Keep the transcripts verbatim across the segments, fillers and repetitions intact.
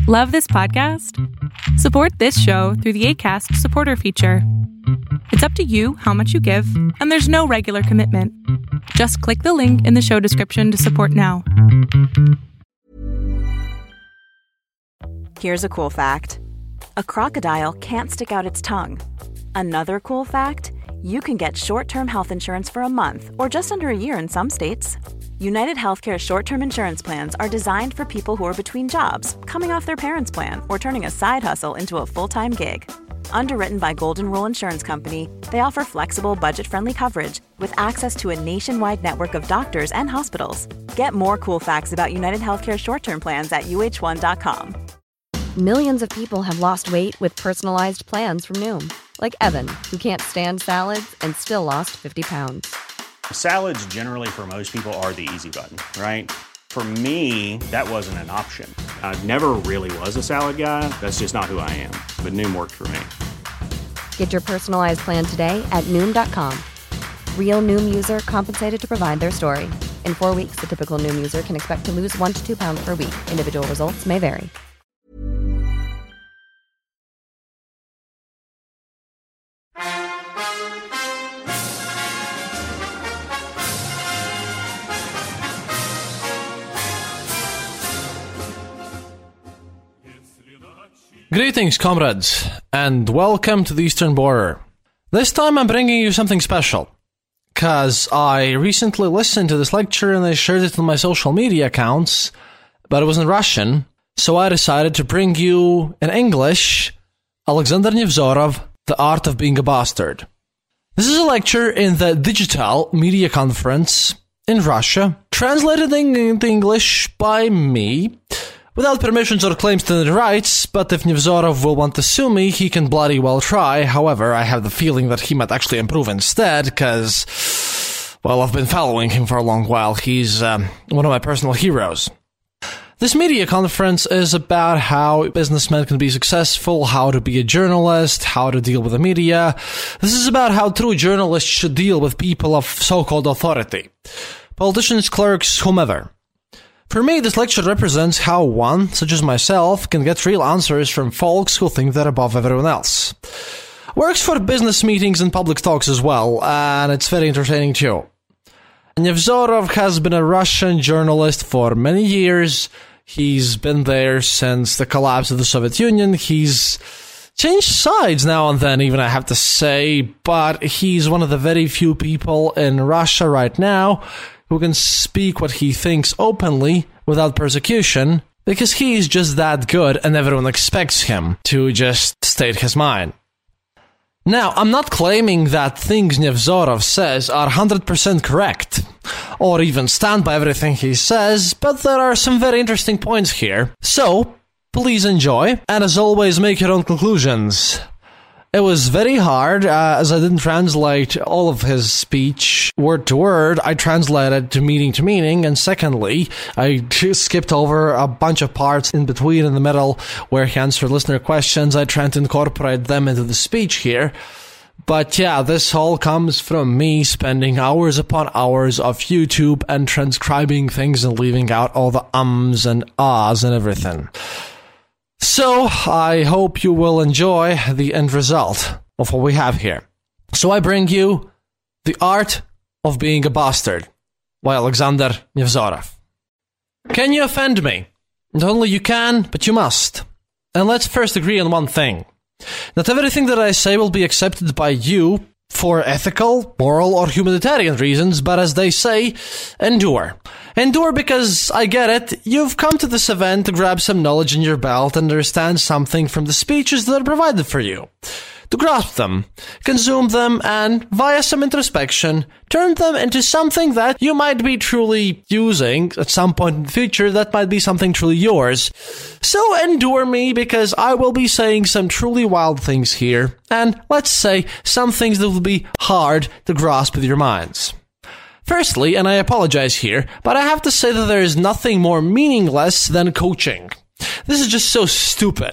Love this podcast? Support this show through the Acast supporter feature. It's up to you how much you give, and there's no regular commitment. Just click the link in the show description to support now. Here's a cool fact. A crocodile can't stick out its tongue. Another cool fact, you can get short-term health insurance for a month or just under a year in some states. United Healthcare short-term insurance plans are designed for people who are between jobs, coming off their parents' plan, or turning a side hustle into a full-time gig. Underwritten by Golden Rule Insurance Company, they offer flexible, budget-friendly coverage with access to a nationwide network of doctors and hospitals. Get more cool facts about United Healthcare short-term plans at U H one dot com. Millions of people have lost weight with personalized plans from Noom. Like Evan, who can't stand salads and still lost fifty pounds. Salads generally for most people are the easy button, right? For me, that wasn't an option. I never really was a salad guy. That's just not who I am. But Noom worked for me. Get your personalized plan today at Noom dot com. Real Noom user compensated to provide their story. In four weeks, the typical Noom user can expect to lose one to two pounds per week. Individual results may vary. Greetings, comrades, and welcome to the Eastern Border. This time I'm bringing you something special, because I recently listened to this lecture and I shared it on my social media accounts, but it was in Russian, so I decided to bring you, in English, Alexander Nevzorov, The Art of Being a Bastard. This is a lecture in the Digital Media Conference in Russia, translated into English by me, without permissions or claims to the rights, but if Nevzorov will want to sue me, he can bloody well try. However, I have the feeling that he might actually improve instead, because, well, I've been following him for a long while. He's um, one of my personal heroes. This media conference is about how businessmen can be successful, how to be a journalist, how to deal with the media. This is about how true journalists should deal with people of so-called authority. Politicians, clerks, whomever. For me, this lecture represents how one, such as myself, can get real answers from folks who think they're above everyone else. Works for business meetings and public talks as well, and it's very entertaining too. Nevzorov has been a Russian journalist for many years. He's been there since the collapse of the Soviet Union. He's changed sides now and then, even I have to say, but he's one of the very few people in Russia right now who can speak what he thinks openly without persecution, because he's just that good and everyone expects him to just state his mind. Now, I'm not claiming that things Nevzorov says are one hundred percent correct, or even stand by everything he says, but there are some very interesting points here. So, please enjoy, and as always, make your own conclusions. It was very hard, uh, as I didn't translate all of his speech word to word. I translated to meaning to meaning, and secondly, I skipped over a bunch of parts in between in the middle where he answered listener questions. I tried to incorporate them into the speech here. But yeah, this all comes from me spending hours upon hours of YouTube and transcribing things and leaving out all the ums and ahs and everything. So, I hope you will enjoy the end result of what we have here. So I bring you The Art of Being a Bastard by Alexander Nevzorov. Can you offend me? Not only you can, but you must. And let's first agree on one thing. Not everything that I say will be accepted by you for ethical, moral, or humanitarian reasons, but as they say, endure. Endure because, I get it, you've come to this event to grab some knowledge in your belt and understand something from the speeches that are provided for you. To grasp them, consume them, and, via some introspection, turn them into something that you might be truly using at some point in the future that might be something truly yours. So endure me, because I will be saying some truly wild things here, and, let's say, some things that will be hard to grasp with your minds. Firstly, and I apologize here, but I have to say that there is nothing more meaningless than coaching. This is just so stupid.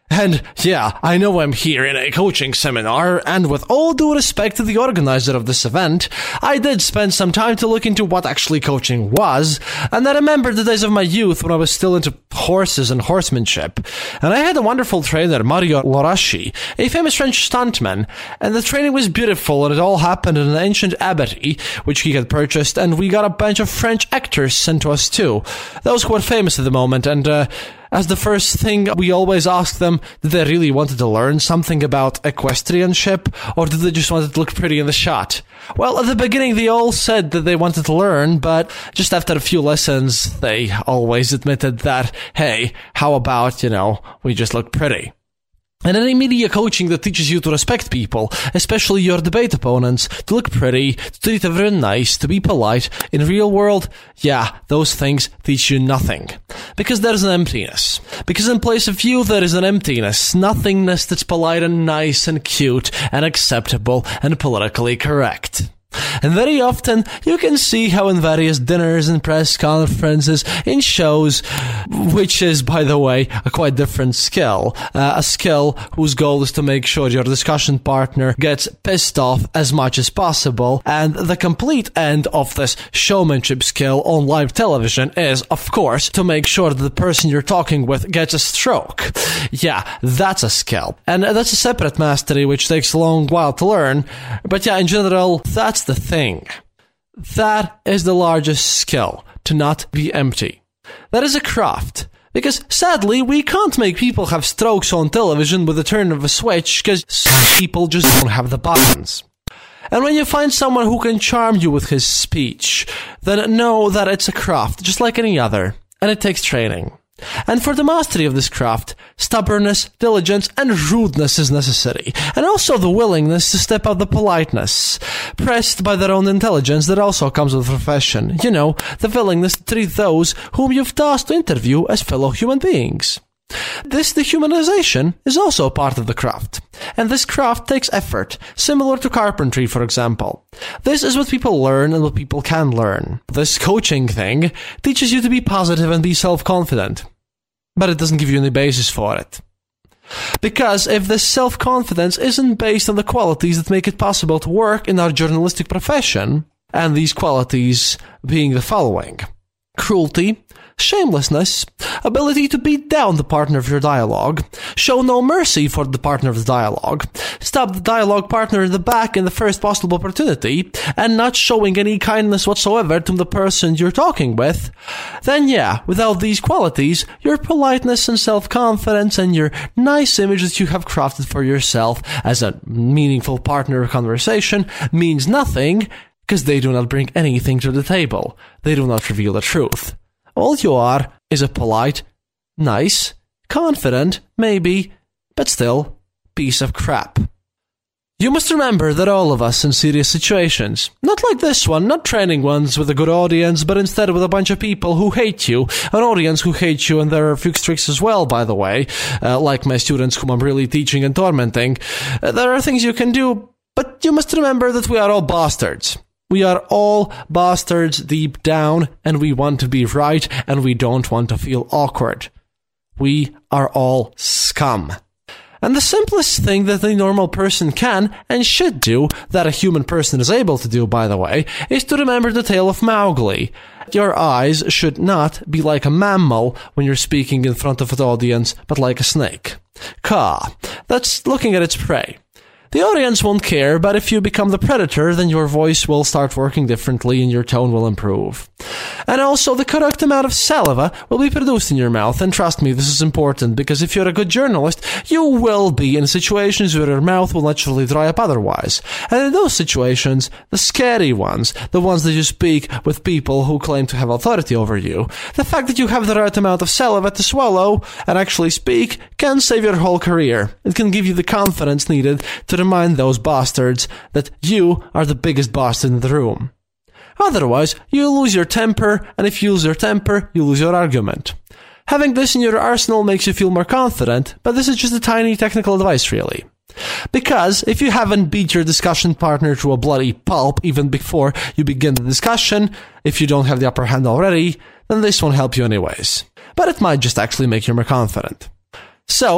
And yeah, I know I'm here in a coaching seminar, and with all due respect to the organizer of this event, I did spend some time to look into what actually coaching was, and I remember the days of my youth when I was still into horses and horsemanship. And I had a wonderful trainer, Mario Lorashi, a famous French stuntman, and the training was beautiful, and it all happened in an ancient abbey, which he had purchased, and we got a bunch of French actors sent to us too. Those who were famous at the moment, and uh, as the first thing, we always asked them, did they really wanted to learn something about equestrianship, or did they just want it to look pretty in the shot? Well, at the beginning, they all said that they wanted to learn, but just after a few lessons, they always admitted that, hey, how about, you know, we just look pretty. And any media coaching that teaches you to respect people, especially your debate opponents, to look pretty, to treat everyone nice, to be polite, in real world, yeah, those things teach you nothing. Because there's an emptiness. Because in place of you, there is an emptiness, nothingness that's polite and nice and cute and acceptable and politically correct. And very often, you can see how in various dinners and press conferences, in shows, which is, by the way, a quite different skill, uh, a skill whose goal is to make sure your discussion partner gets pissed off as much as possible, and the complete end of this showmanship skill on live television is, of course, to make sure that the person you're talking with gets a stroke. Yeah, that's a skill. And that's a separate mastery which takes a long while to learn, but yeah, in general, that's the thing. That is the largest skill, to not be empty. That is a craft. Because, sadly, we can't make people have strokes on television with the turn of a switch, because some people just don't have the buttons. And when you find someone who can charm you with his speech, then know that it's a craft, just like any other, and it takes training. And for the mastery of this craft, stubbornness, diligence, and rudeness is necessary, and also the willingness to step out the politeness, pressed by their own intelligence that also comes with the profession. You know, the willingness to treat those whom you've tasked to interview as fellow human beings. This dehumanization is also part of the craft, and this craft takes effort, similar to carpentry, for example. This is what people learn and what people can learn. This coaching thing teaches you to be positive and be self-confident, but it doesn't give you any basis for it. Because if this self-confidence isn't based on the qualities that make it possible to work in our journalistic profession, and these qualities being the following: cruelty, shamelessness, ability to beat down the partner of your dialogue, show no mercy for the partner of the dialogue, stab the dialogue partner in the back in the first possible opportunity, and not showing any kindness whatsoever to the person you're talking with, then yeah, without these qualities, your politeness and self-confidence and your nice image that you have crafted for yourself as a meaningful partner of conversation means nothing, because they do not bring anything to the table. They do not reveal the truth. All you are is a polite, nice, confident, maybe, but still, piece of crap. You must remember that all of us in serious situations, not like this one, not training ones with a good audience, but instead with a bunch of people who hate you, an audience who hates you, and there are a few tricks as well, by the way, uh, like my students whom I'm really teaching and tormenting. Uh, there are things you can do, but you must remember that we are all bastards. We are all bastards deep down, and we want to be right, and we don't want to feel awkward. We are all scum. And the simplest thing that a normal person can and should do, that a human person is able to do, by the way, is to remember the tale of Mowgli. Your eyes should not be like a mammal when you're speaking in front of an audience, but like a snake. Ka. That's looking at its prey. The audience won't care, but if you become the predator, then your voice will start working differently and your tone will improve. And also, the correct amount of saliva will be produced in your mouth, and trust me, this is important, because if you're a good journalist, you will be in situations where your mouth will naturally dry up otherwise. And in those situations, the scary ones, the ones that you speak with people who claim to have authority over you, the fact that you have the right amount of saliva to swallow and actually speak can save your whole career. It can give you the confidence needed to remind those bastards that you are the biggest bastard in the room. Otherwise, you lose your temper, and if you lose your temper, you lose your argument. Having this in your arsenal makes you feel more confident, but this is just a tiny technical advice, really. Because if you haven't beat your discussion partner to a bloody pulp even before you begin the discussion, if you don't have the upper hand already, then this won't help you anyways. But it might just actually make you more confident. So,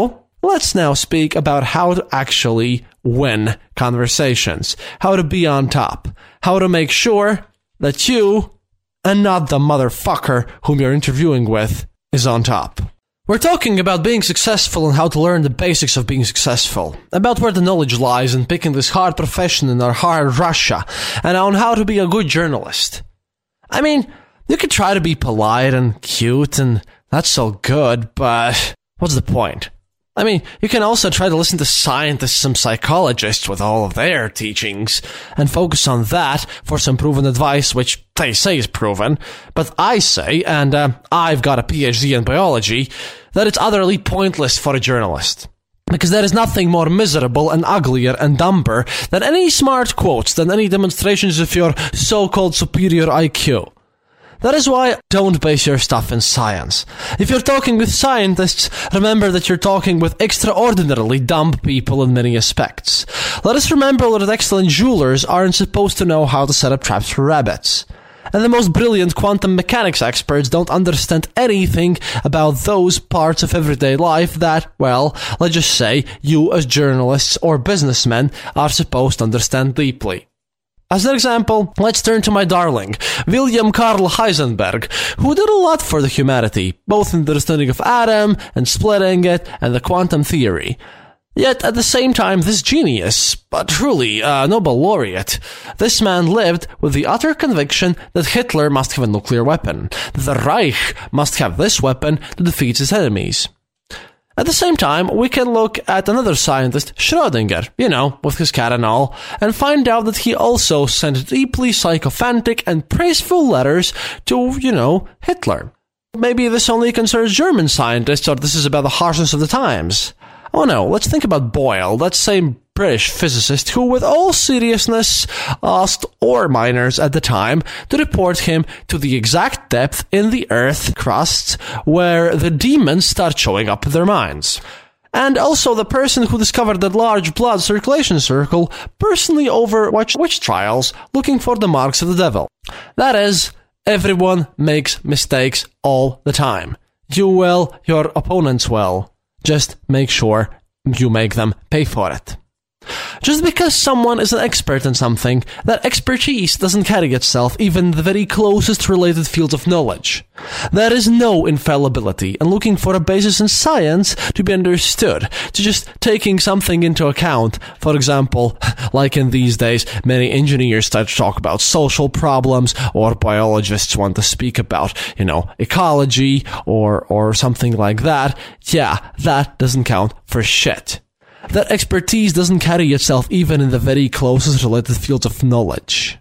let's now speak about how to actually win conversations, how to be on top, how to make sure that you, and not the motherfucker whom you're interviewing with, is on top. We're talking about being successful and how to learn the basics of being successful, about where the knowledge lies in picking this hard profession in our hard Russia, and on how to be a good journalist. I mean, you could try to be polite and cute, and that's all good, but what's the point? I mean, you can also try to listen to scientists and psychologists with all of their teachings and focus on that for some proven advice, which they say is proven. But I say, and uh, I've got a P H D in biology, that it's utterly pointless for a journalist. Because there is nothing more miserable and uglier and dumber than any smart quotes, than any demonstrations of your so-called superior I Q. That is why don't base your stuff in science. If you're talking with scientists, remember that you're talking with extraordinarily dumb people in many aspects. Let us remember that excellent jewelers aren't supposed to know how to set up traps for rabbits. And the most brilliant quantum mechanics experts don't understand anything about those parts of everyday life that, well, let's just say you as journalists or businessmen are supposed to understand deeply. As an example, let's turn to my darling, William Carl Heisenberg, who did a lot for the humanity, both in the understanding of atom and splitting it and the quantum theory. Yet, at the same time, this genius, but truly a Nobel laureate, this man lived with the utter conviction that Hitler must have a nuclear weapon, that the Reich must have this weapon to defeat its enemies. At the same time, we can look at another scientist, Schrödinger, you know, with his cat and all, and find out that he also sent deeply sycophantic and praiseful letters to, you know, Hitler. Maybe this only concerns German scientists, or this is about the harshness of the times. Oh no, let's think about Boyle, that same British physicist who, with all seriousness, asked ore miners at the time to report him to the exact depth in the Earth crust where the demons start showing up in their minds. And also the person who discovered the large blood circulation circle personally overwatched witch trials looking for the marks of the devil. That is, everyone makes mistakes all the time. You will, your opponents will. Just make sure you make them pay for it. Just because someone is an expert in something, that expertise doesn't carry itself even in the very closest related fields of knowledge. There is no infallibility in looking for a basis in science to be understood, to just taking something into account. For example, like in these days, many engineers start to talk about social problems, or biologists want to speak about, you know, ecology, or, or something like that. Yeah, that doesn't count for shit. That expertise doesn't carry itself even in the very closest related fields of knowledge.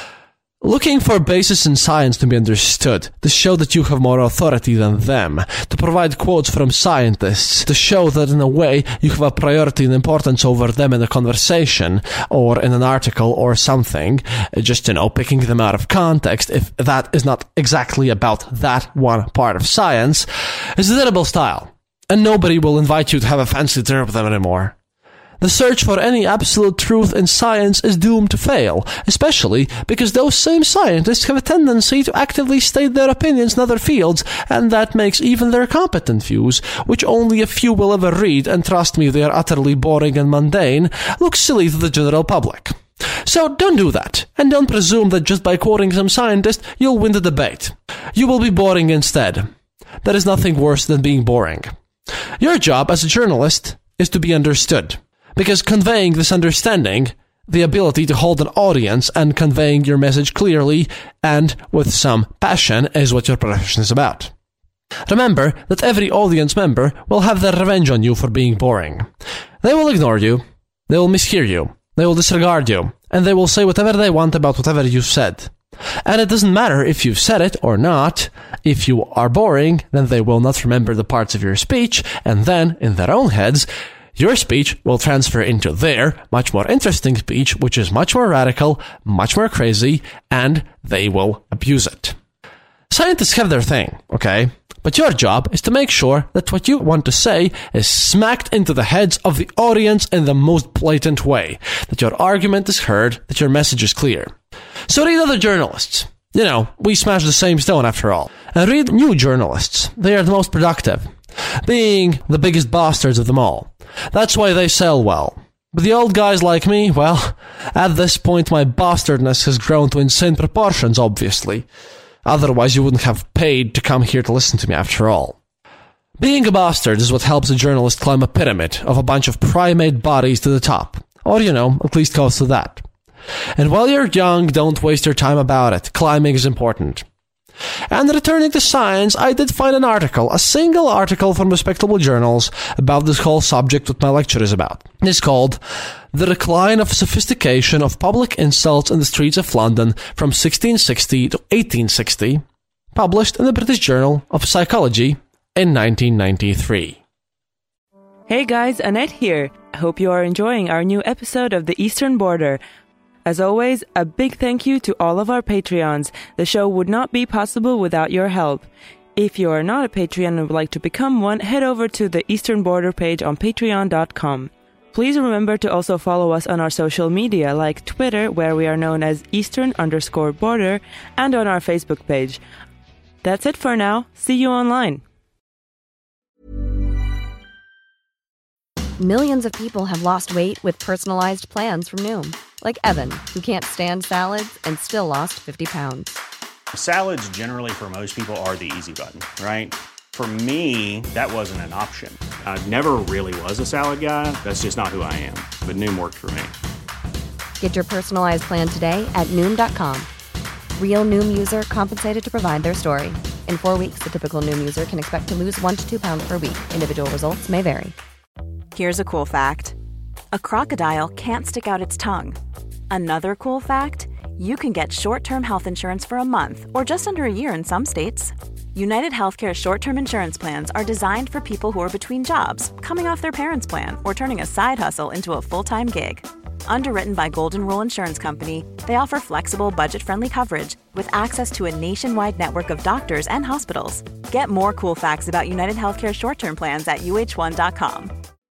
Looking for a basis in science to be understood, to show that you have more authority than them, to provide quotes from scientists, to show that in a way you have a priority and importance over them in a conversation, or in an article or something, just, you know, picking them out of context, if that is not exactly about that one part of science, is a terrible style. And nobody will invite you to have a fancy dinner with them anymore. The search for any absolute truth in science is doomed to fail, especially because those same scientists have a tendency to actively state their opinions in other fields, and that makes even their competent views, which only a few will ever read, and trust me, they are utterly boring and mundane, look silly to the general public. So don't do that, and don't presume that just by quoting some scientist, you'll win the debate. You will be boring instead. There is nothing worse than being boring. Your job as a journalist is to be understood, because conveying this understanding, the ability to hold an audience and conveying your message clearly and with some passion, is what your profession is about. Remember that every audience member will have their revenge on you for being boring. They will ignore you, they will mishear you, they will disregard you, and they will say whatever they want about whatever you've said. And it doesn't matter if you've said it or not. If you are boring, then they will not remember the parts of your speech, and then, in their own heads, your speech will transfer into their much more interesting speech, which is much more radical, much more crazy, and they will abuse it. Scientists have their thing, okay? But your job is to make sure that what you want to say is smacked into the heads of the audience in the most blatant way, that your argument is heard, that your message is clear. So read other journalists. You know, we smash the same stone after all. And read new journalists. They are the most productive, being the biggest bastards of them all. That's why they sell well. But the old guys like me, well, at this point my bastardness has grown to insane proportions, obviously. Otherwise you wouldn't have paid to come here to listen to me after all. Being a bastard is what helps a journalist climb a pyramid of a bunch of primate bodies to the top. Or, you know, at least close to that. And while you're young, don't waste your time about it. Climbing is important. And returning to science, I did find an article, a single article from respectable journals about this whole subject that my lecture is about. It's called The Decline of Sophistication of Public Insults in the Streets of London from sixteen sixty to eighteen sixty, published in the British Journal of Psychology in nineteen ninety-three. Hey guys, Annette here. Hope you are enjoying our new episode of The Eastern Border. As always, a big thank you to all of our Patreons. The show would not be possible without your help. If you are not a Patreon and would like to become one, head over to the Eastern Border page on patreon dot com. Please remember to also follow us on our social media like Twitter, where we are known as Eastern underscore Border, and on our Facebook page. That's it for now. See you online. Millions of people have lost weight with personalized plans from Noom. Like Evan, who can't stand salads and still lost fifty pounds. Salads generally for most people are the easy button, right? For me, that wasn't an option. I never really was a salad guy. That's just not who I am. But Noom worked for me. Get your personalized plan today at Noom dot com. Real Noom user compensated to provide their story. In four weeks, the typical Noom user can expect to lose one to two pounds per week. Individual results may vary. Here's a cool fact. A crocodile can't stick out its tongue. Another cool fact, you can get short-term health insurance for a month or just under a year in some states. United Healthcare short-term insurance plans are designed for people who are between jobs, coming off their parents' plan, or turning a side hustle into a full-time gig. Underwritten by Golden Rule Insurance Company, they offer flexible, budget-friendly coverage with access to a nationwide network of doctors and hospitals. Get more cool facts about United Healthcare short-term plans at U H one dot com.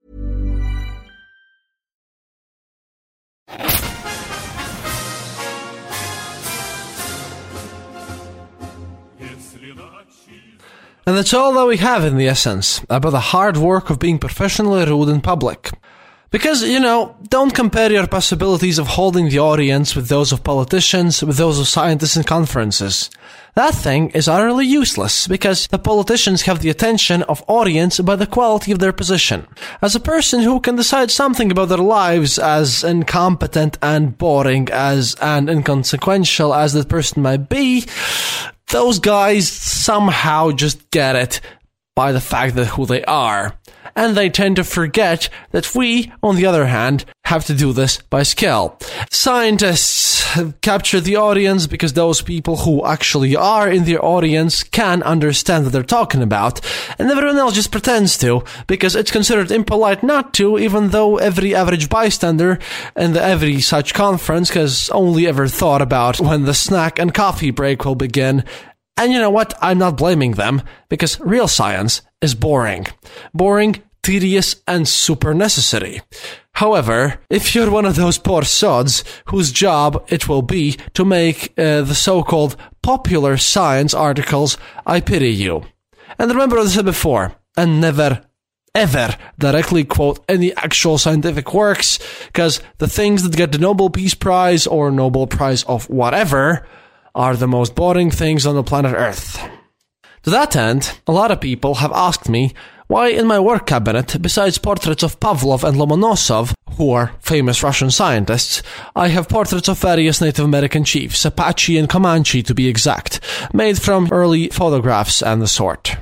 And that's all that we have in the essence about the hard work of being professionally rude in public. Because, you know, don't compare your possibilities of holding the audience with those of politicians, with those of scientists in conferences. That thing is utterly useless, because the politicians have the attention of audience by the quality of their position. As a person who can decide something about their lives as incompetent and boring as and inconsequential as that person might be, those guys somehow just get it by the fact that who they are. And they tend to forget that we, on the other hand, have to do this by skill. Scientists capture the audience because those people who actually are in the audience can understand what they're talking about, and everyone else just pretends to, because it's considered impolite not to, even though every average bystander in the every such conference has only ever thought about when the snack and coffee break will begin. And you know what? I'm not blaming them, because real science is boring. Boring, tedious, and super necessary. However, if you're one of those poor sods whose job it will be to make uh, the so-called popular science articles, I pity you. And remember what I said before, and never, ever directly quote any actual scientific works, because the things that get the Nobel Peace Prize or Nobel Prize of whatever are the most boring things on the planet Earth. To that end, a lot of people have asked me why in my work cabinet, besides portraits of Pavlov and Lomonosov, who are famous Russian scientists, I have portraits of various Native American chiefs, Apache and Comanche to be exact, made from early photographs and the sort.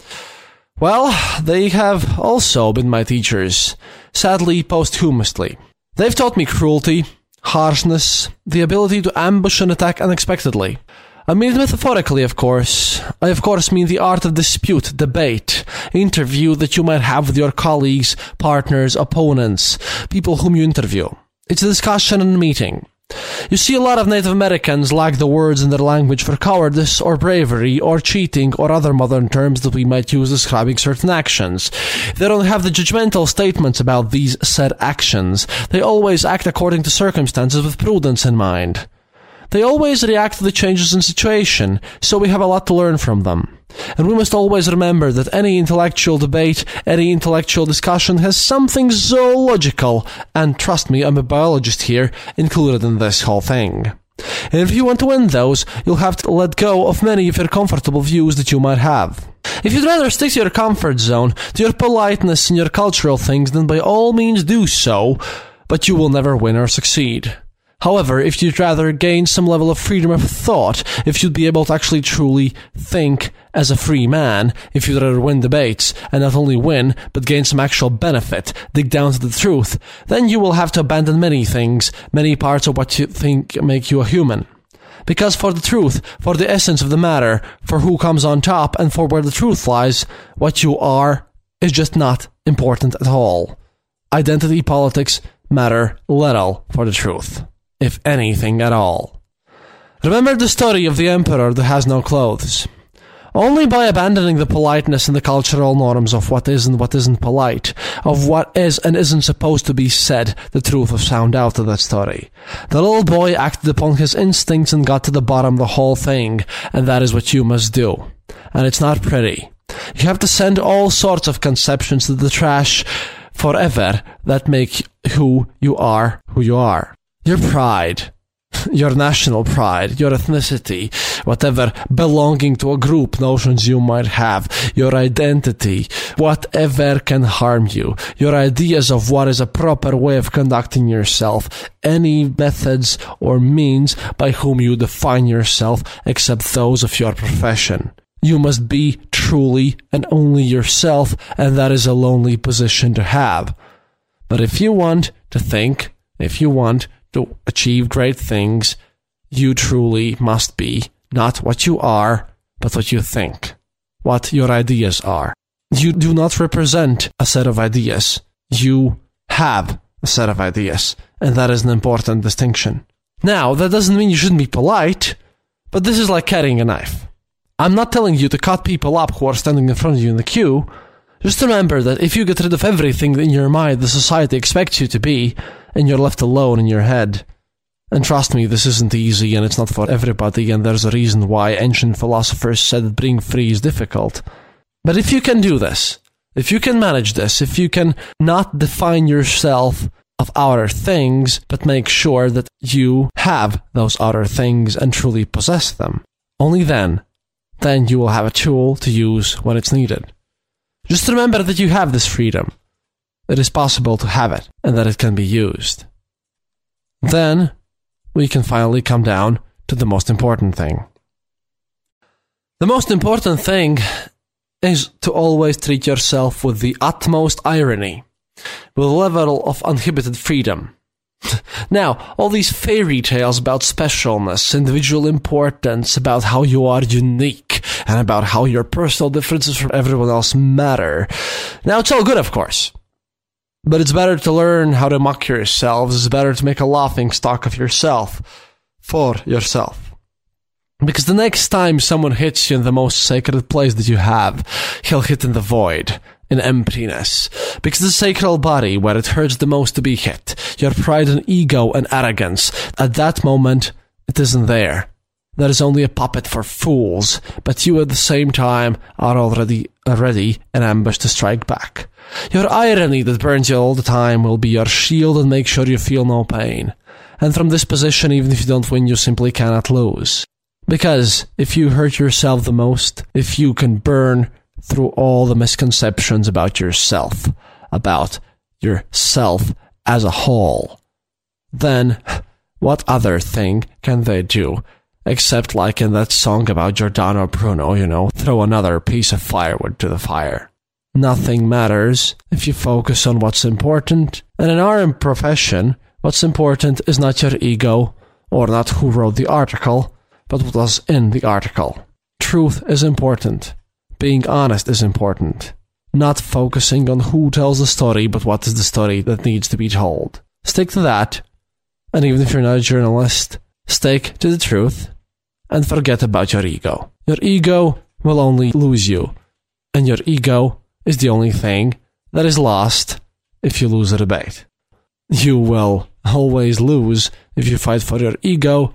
Well, they have also been my teachers, sadly posthumously. They've taught me cruelty, harshness, the ability to ambush and attack unexpectedly. I mean it metaphorically, of course. I, of course, mean the art of dispute, debate, interview that you might have with your colleagues, partners, opponents, people whom you interview. It's a discussion and a meeting. You see, a lot of Native Americans lack the words in their language for cowardice or bravery or cheating or other modern terms that we might use describing certain actions. They don't have the judgmental statements about these said actions. They always act according to circumstances with prudence in mind. They always react to the changes in situation, so we have a lot to learn from them. And we must always remember that any intellectual debate, any intellectual discussion has something zoological, and trust me, I'm a biologist here, included in this whole thing. And if you want to win those, you'll have to let go of many of your comfortable views that you might have. If you'd rather stick to your comfort zone, to your politeness and your cultural things, then by all means do so, but you will never win or succeed. However, if you'd rather gain some level of freedom of thought, if you'd be able to actually truly think as a free man, if you'd rather win debates, and not only win, but gain some actual benefit, dig down to the truth, then you will have to abandon many things, many parts of what you think make you a human. Because for the truth, for the essence of the matter, for who comes on top, and for where the truth lies, what you are is just not important at all. Identity politics matter little for the truth, if anything at all. Remember the story of the emperor that has no clothes. Only by abandoning the politeness and the cultural norms of what is and what isn't polite, of what is and isn't supposed to be said, the truth was found out of that story. The little boy acted upon his instincts and got to the bottom of the whole thing, and that is what you must do. And it's not pretty. You have to send all sorts of conceptions to the trash forever that make who you are who you are. Your pride, your national pride, your ethnicity, whatever belonging to a group notions you might have, your identity, whatever can harm you, your ideas of what is a proper way of conducting yourself, any methods or means by whom you define yourself except those of your profession. You must be truly and only yourself, and that is a lonely position to have. But if you want to think, if you want to achieve great things, you truly must be not what you are, but what you think, what your ideas are. You do not represent a set of ideas. You have a set of ideas, and that is an important distinction. Now, that doesn't mean you shouldn't be polite, but this is like carrying a knife. I'm not telling you to cut people up who are standing in front of you in the queue. Just remember that if you get rid of everything in your mind the society expects you to be, and you're left alone in your head. And trust me, this isn't easy, and it's not for everybody, and there's a reason why ancient philosophers said that being free is difficult. But if you can do this, if you can manage this, if you can not define yourself of outer things, but make sure that you have those outer things and truly possess them, only then, then you will have a tool to use when it's needed. Just remember that you have this freedom. It is possible to have it, and that it can be used. Then, we can finally come down to the most important thing. The most important thing is to always treat yourself with the utmost irony, with a level of uninhibited freedom. Now, all these fairy tales about specialness, individual importance, about how you are unique, and about how your personal differences from everyone else matter. Now, it's all good, of course. But it's better to learn how to mock yourselves. It's better to make a laughing stock of yourself, for yourself. Because the next time someone hits you in the most sacred place that you have, he'll hit in the void, in emptiness. Because the sacred body, where it hurts the most to be hit, your pride and ego and arrogance, at that moment, it isn't there. That is only a puppet for fools, but you at the same time are already ready and ambushed to strike back. Your irony that burns you all the time will be your shield and make sure you feel no pain. And from this position, even if you don't win, you simply cannot lose. Because if you hurt yourself the most, if you can burn through all the misconceptions about yourself, about yourself as a whole, then what other thing can they do? Except like in that song about Giordano Bruno, you know, throw another piece of firewood to the fire. Nothing matters if you focus on what's important. And in our profession, what's important is not your ego, or not who wrote the article, but what was in the article. Truth is important. Being honest is important. Not focusing on who tells the story, but what is the story that needs to be told. Stick to that, and even if you're not a journalist, stick to the truth, and forget about your ego. Your ego will only lose you, and your ego is the only thing that is lost if you lose a debate. You will always lose if you fight for your ego,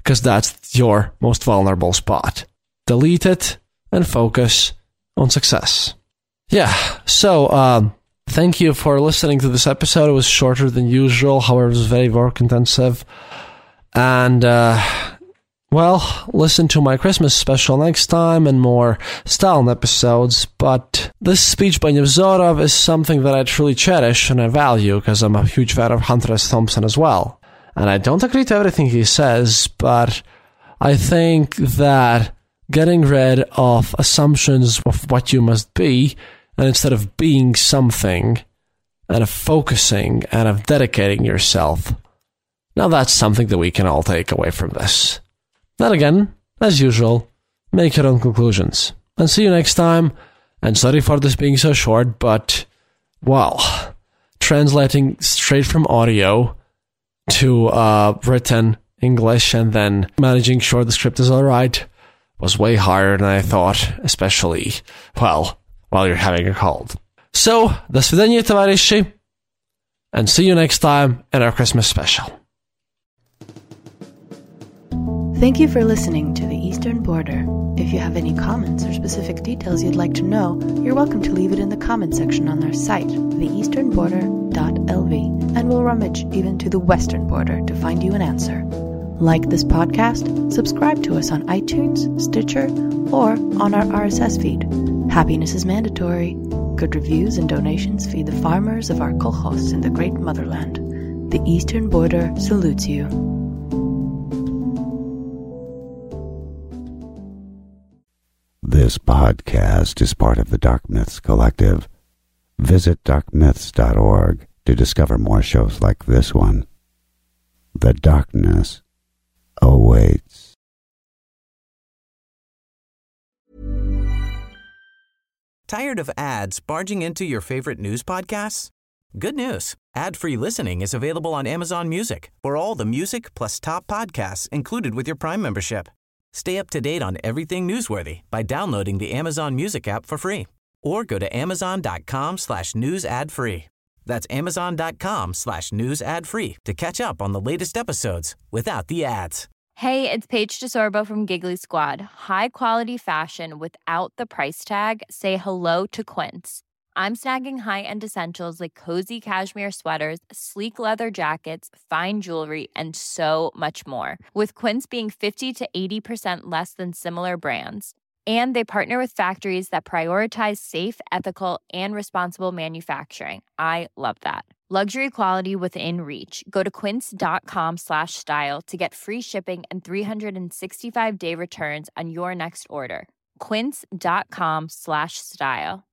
because that's your most vulnerable spot. Delete it and focus on success. Yeah, so um, thank you for listening to this episode. It was shorter than usual, however, it was very work intensive. And, uh, well, listen to my Christmas special next time and more Stalin episodes. But this speech by Nevzorov is something that I truly cherish and I value because I'm a huge fan of Hunter S. Thompson as well. And I don't agree to everything he says, but I think that getting rid of assumptions of what you must be, and instead of being something, and of focusing and of dedicating yourself, now that's something that we can all take away from this. Then again, as usual, make your own conclusions. And see you next time. And sorry for this being so short, but, well, translating straight from audio to uh, written English and then managing sure the script is alright was way harder than I thought, especially, well, while you're having a cold. So, до свидания, товарищи, and see you next time in our Christmas special. Thank you for listening to The Eastern Border. If you have any comments or specific details you'd like to know, you're welcome to leave it in the comment section on our site, the eastern border dot l v, and we'll rummage even to the western border to find you an answer. Like this podcast, subscribe to us on iTunes, Stitcher, or on our R S S feed. Happiness is mandatory. Good reviews and donations feed the farmers of our kolkhos in the great motherland. The Eastern Border salutes you. This podcast is part of the Dark Myths Collective. Visit dark myths dot org to discover more shows like this one. The darkness awaits. Tired of ads barging into your favorite news podcasts? Good news. Ad-free listening is available on Amazon Music for all the music plus top podcasts included with your Prime membership. Stay up to date on everything newsworthy by downloading the Amazon Music app for free or go to amazon.com slash news ad free. That's amazon.com slash news ad free to catch up on the latest episodes without the ads. Hey, it's Paige DeSorbo from Giggly Squad. High quality fashion without the price tag. Say hello to Quince. I'm snagging high-end essentials like cozy cashmere sweaters, sleek leather jackets, fine jewelry, and so much more. With Quince being fifty to eighty percent less than similar brands. And they partner with factories that prioritize safe, ethical, and responsible manufacturing. I love that. Luxury quality within reach. Go to quince.com slash style to get free shipping and three sixty-five day returns on your next order. Quince.com slash style.